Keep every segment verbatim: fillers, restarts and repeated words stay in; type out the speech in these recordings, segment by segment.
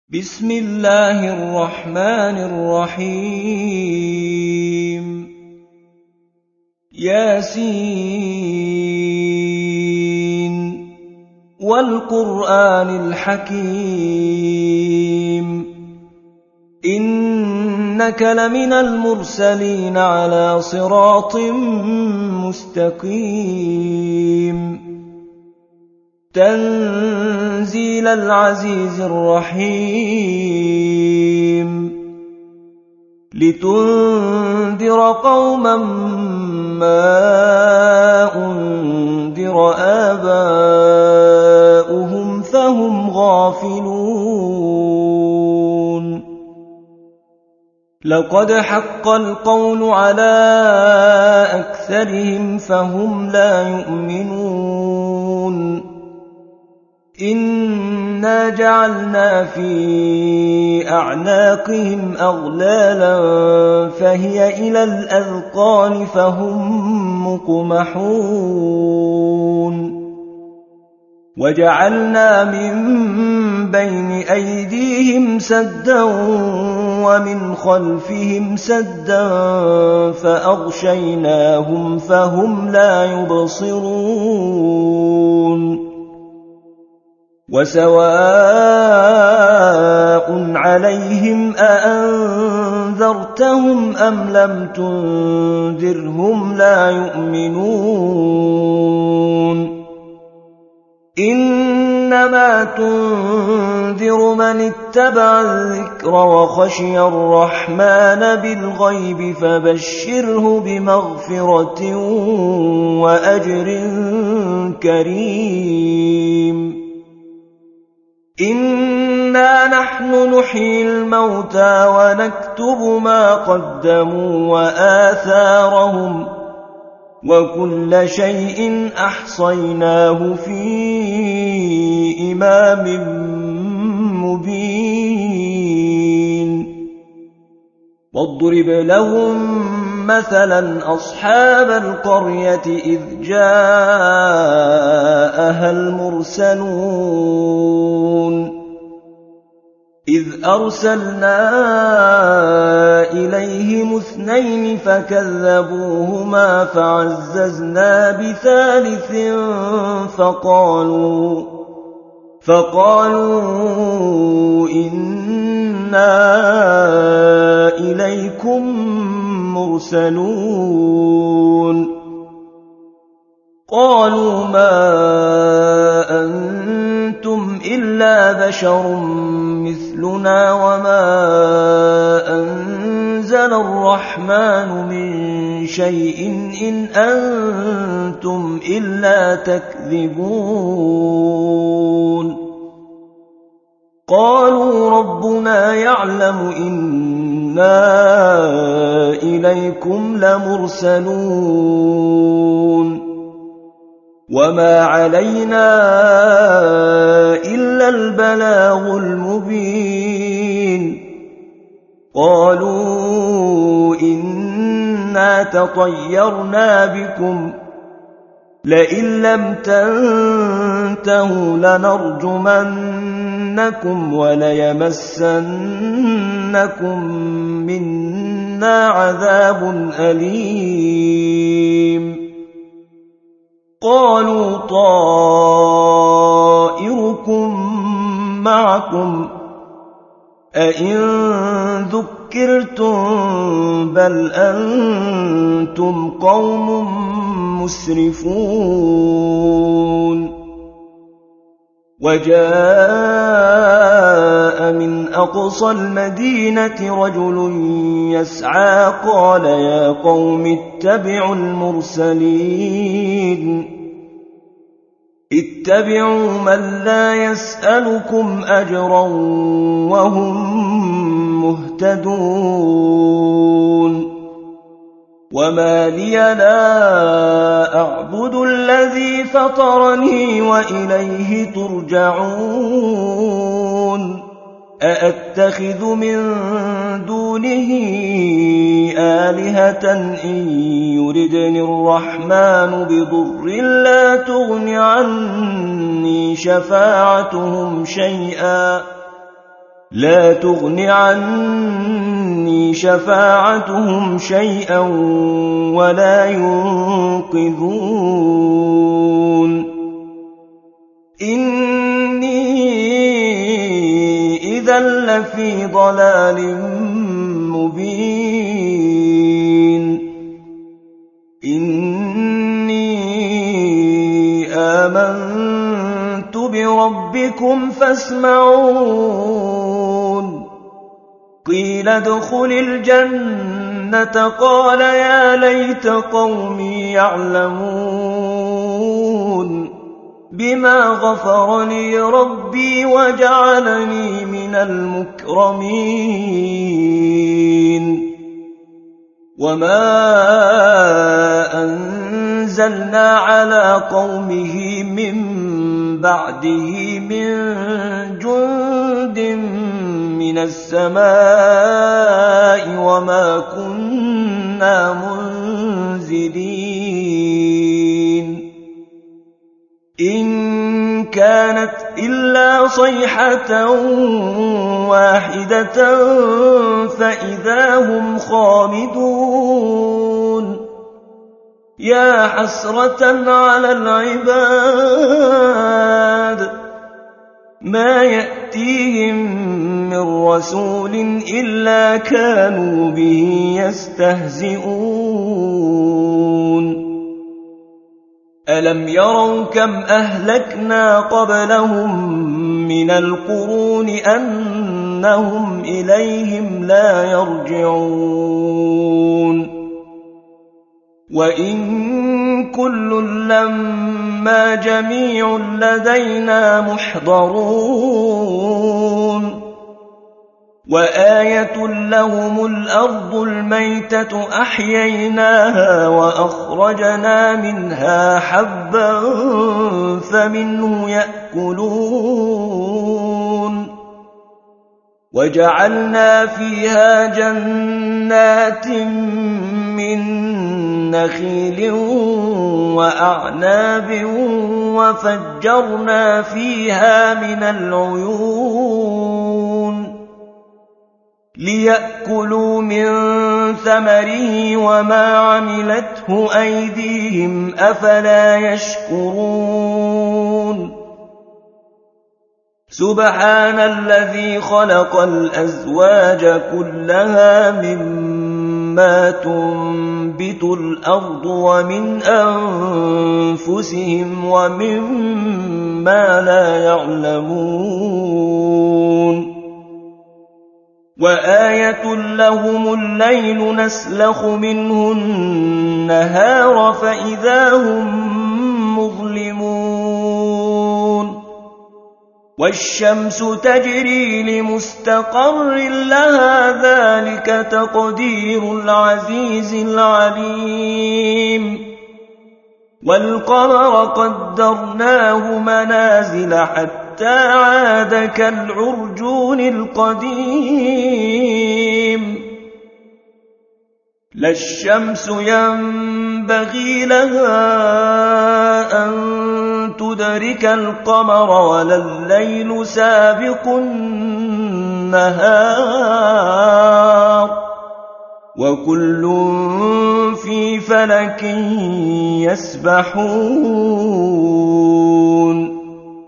بسم الله الرحمن الرحيم ياسين والقرآن الحكيم إنك لمن المرسلين على صراط مستقيم تنزيل العزيز الرحيم لتنذر قوما ما أنذر آباؤهم فهم غافلون لقد حق القول على أكثرهم فهم لا يؤمنون إنا جعلنا في أعناقهم أغلالا فهي إلى الأذقان فهم مقمحون وجعلنا من بين أيديهم سدا ومن خلفهم سدا فأغشيناهم فهم لا يبصرون وسواء عليهم أأنذرتهم أم لم تنذرهم لا يؤمنون إنما تنذر من اتبع الذكر وخشي الرحمن بالغيب فبشره بمغفرة وأجر كريم إنا نحن نحيي الموتى ونكتب ما قدموا وآثارهم وكل شيء أحصيناه في إمام مبين واضرب لهم مثلا أصحاب القرية إذ جاءها المرسلون إذ أرسلنا إليهم اثنين فكذبوهما فعززنا بثالث فقالوا فقالوا إنا إليكم مرسلون قالوا ما أنتم إلا بشر مثلنا وما أنزل الرحمن من شيء إن أنتم إلا تكذبون قالوا ربنا يعلم إنا إليكم لمرسلون وما علينا إلا البلاغ المبين قالوا إنا تطيرنا بكم لئن لم تنتهوا لنرجمنكم وليمسنكم منا عذاب أليم قالوا طائركم معكم أئن ذكرتم بل أنتم قوم مسرفون وجاء من أقصى المدينة رجل يسعى قال يا قوم اتبعوا المرسلين اتبعوا من لا يسألكم أجرا وهم مهتدون وما لي لا أعبد الذي فطرني وإليه ترجعون أأتخذ من دونه آلهة إن يردني الرحمن بضر لا تغن عني شفاعتهم شيئا لا تغن عني شفاعتهم شيئا ولا ينقذون إني إذا لفي ضلال مبين إني آمنت بربكم فاسمعون قيل ادخل الجنة قال يا ليت قومي يعلمون بما غفر لي ربي وجعلني من المكرمين وما أنزلنا على قومه من بعده من جند من السماء وما كنا منزلين إن كانت إلا صيحة واحدة فإذا هم خامدون يا حسرة على العباد ما يأتيهم من رسول إلا كانوا به يستهزئون ألم يروا كم أهلكنا قبلهم من القرون أنهم إليهم لا يرجعون وإن كل لما جميع لدينا محضرون وآية لهم الأرض الميتة أحييناها وأخرجنا منها حبا فمنه يأكلون وجعلنا فيها جنات من نخيل وأعناب وفجرنا فيها من العيون ليأكلوا من ثمره وما عملته أيديهم أفلا يشكرون سبحان الذي خلق الأزواج كلها مما تنبت الأرض ومن أنفسهم ومما لا يعلمون وآية لهم الليل نسلخ منه النهار فإذا هم مظلمون والشمس تجري لمستقر لها ذلك تقدير العزيز العليم والقمر قدرناه منازل حتى عاد كالعرجون القديم لا الشمس ينبغي لها أن تدرك القمر ولا الليل سابق النهار وكل في فلك يسبحون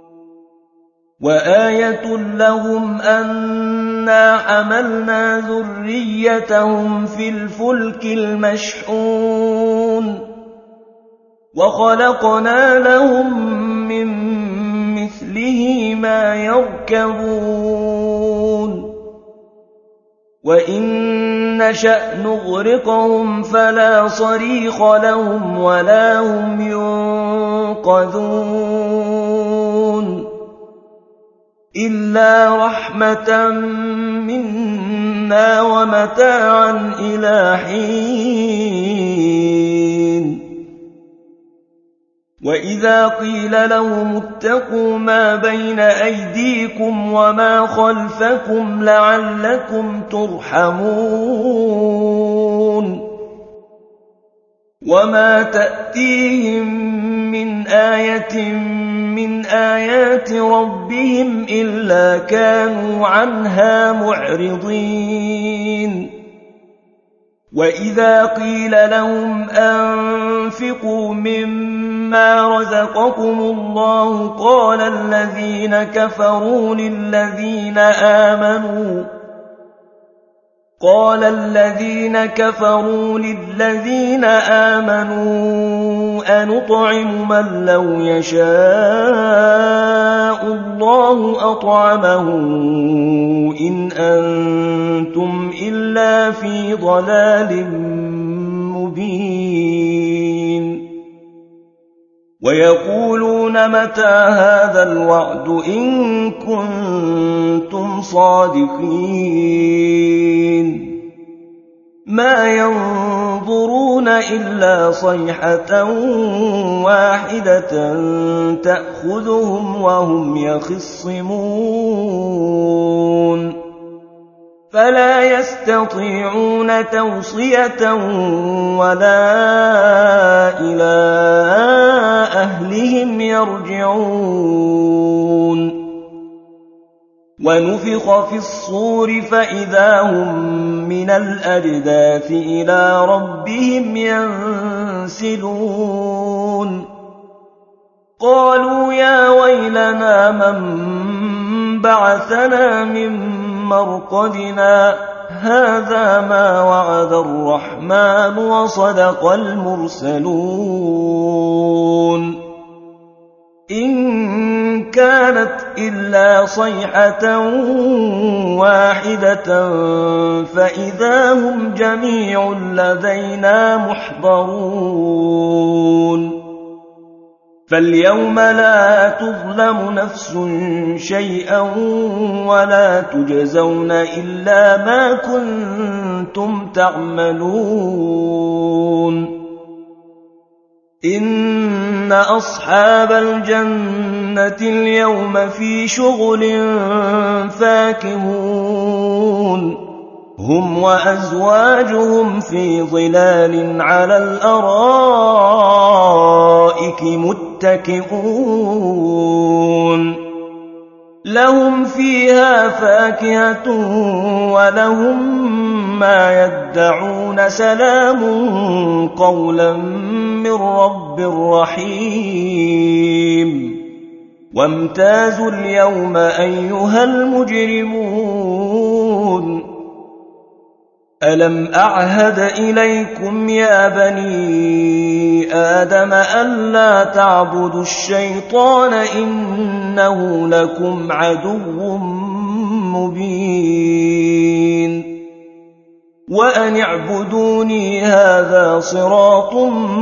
وآية لهم أنا حملنا ذريتهم في الفلك المشحون وخلقنا لهم من مثله ما يركبون وإن نشأ نغرقهم فلا صريخ لهم ولا هم ينقذون إلا رحمة منا ومتاعا إلى حين وإذا قيل لهم اتقوا ما بين أيديكم وما خلفكم لعلكم ترحمون وما تأتيهم من آية من آيات ربهم إلا كانوا عنها معرضين وإذا قيل لهم أنفقوا مما رزقكم الله قال الذين كفروا للذين آمنوا قال الذين كفروا للذين آمنوا أنطعم من لو يشاء الله أطعمه إن أنتم إلا في ضلال مبين ويقولون متى هذا الوعد إن كنتم صادقين ما ينظرون إلا صيحة واحدة تأخذهم وهم يخصمون فلا يستطيعون توصية ولا إلى أهلهم يرجعون ونفخ في الصور فإذا هم من الأجداث إلى ربهم ينسلون قالوا يا ويلنا من بعثنا من مرقدنا هذا ما وعد الرحمن وصدق المرسلون إن كانت إلا صيحة واحدة فإذا هم جميع لدينا محضرون فاليوم لا تظلم نفس شيئا ولا تجزون إلا ما كنتم تعملون إن أصحاب الجنة اليوم في شغل فاكهون هم وأزواجهم في ظلال على الأرائك متكئون لهم فيها فاكهة ولهم ما يدعون سلام قولا من رب رحيم وامتازوا اليوم أيها المجرمون ألم أعهد إليكم يا بني آدم ألا تعبدوا الشيطان إنه لكم عدو مبين وأن اعبدوني هذا صراط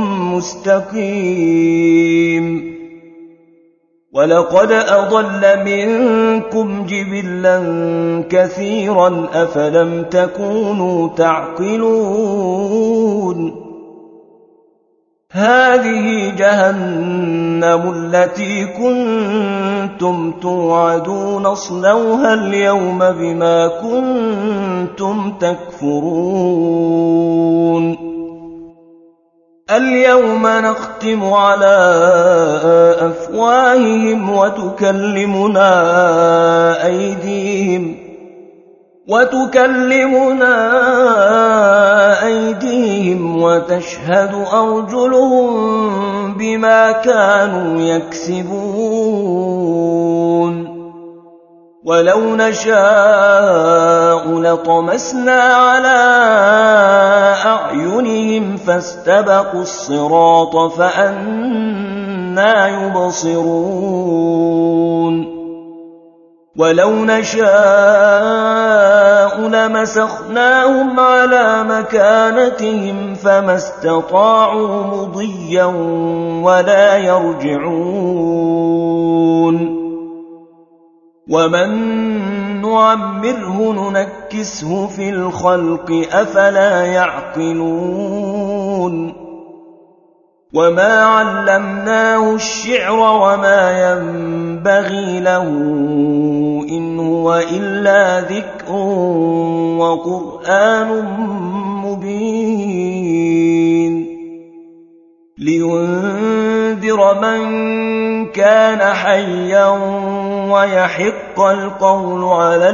مستقيم ولقد أضل منكم جبلا كثيرا أفلم تكونوا تعقلون هذه جهنم التي كنتم توعدون اصلوها اليوم بما كنتم تكفرون اليوم نختم على أفواههم وتكلمنا أيديهم وتكلمنا أيديهم وتشهد أرجلهم بما كانوا يكسبون ولو نشاء لطمسنا على أعينهم فاستبقوا الصراط فأنى يبصرون ولو نشاء لمسخناهم على مكانتهم فما استطاعوا مضيا ولا يرجعون ومن نعمره ننكسه في الخلق أفلا يعقلون وما علمناه الشعر وما ينبغي له إن هو إلا ذكر وقرآن مبين لينذر من كان حيا ويحق القول على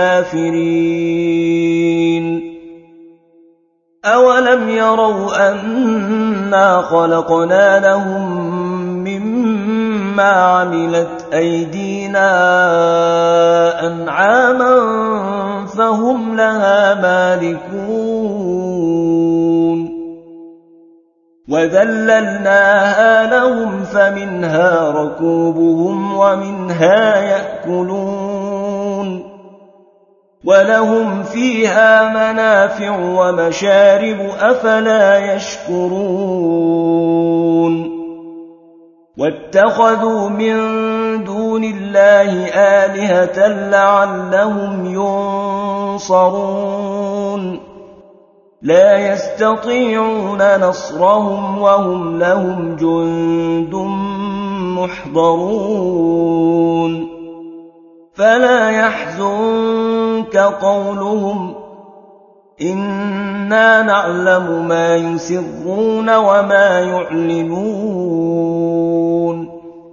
الكافرين أولم يروا أنا خلقنا لهم مما عملت أيدينا أنعاما فهم لها مالكون وذللناها لهم فمنها ركوبهم ومنها يأكلون ولهم فيها منافع ومشارب أفلا يشكرون واتخذوا من دون الله آلهة لعلهم ينصرون لا يستطيعون نصرهم وهم لهم جند محضرون فلا يحزنك قولهم إنا نعلم ما يسرون وما يعلنون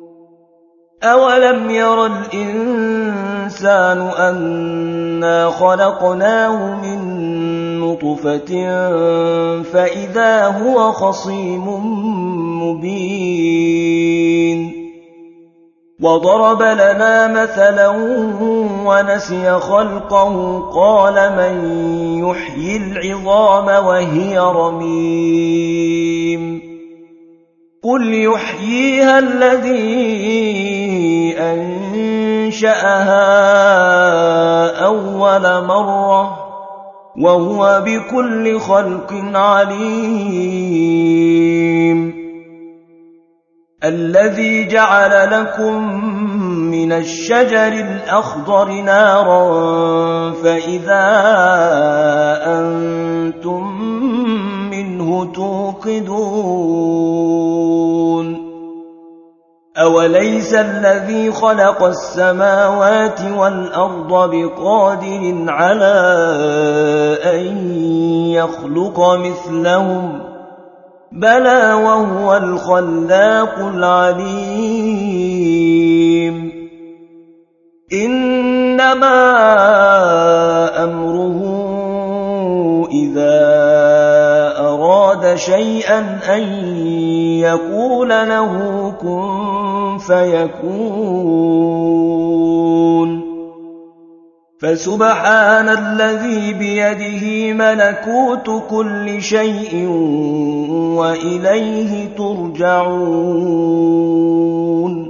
أولم ير الإنسان أنا خلقناه من نطفة فإذا هو خصيم مبين وضرب لنا مثلا ونسي خلقه قال من يحيي العظام وهي رميم قل يحييها الذي أنشأها أول مرة وهو بكل خلق عليم الذي جعل لكم من الشجر الأخضر نارا فإذا أنتم منه توقدون أوليس الذي خلق السماوات والأرض بقادر على أن يخلق مثلهم بلى وهو الخلاق العليم إنما أمره إذا أراد شيئا أن يقول له كن فيكون فسبحان الذي بيده ملكوت كل شيء وإليه ترجعون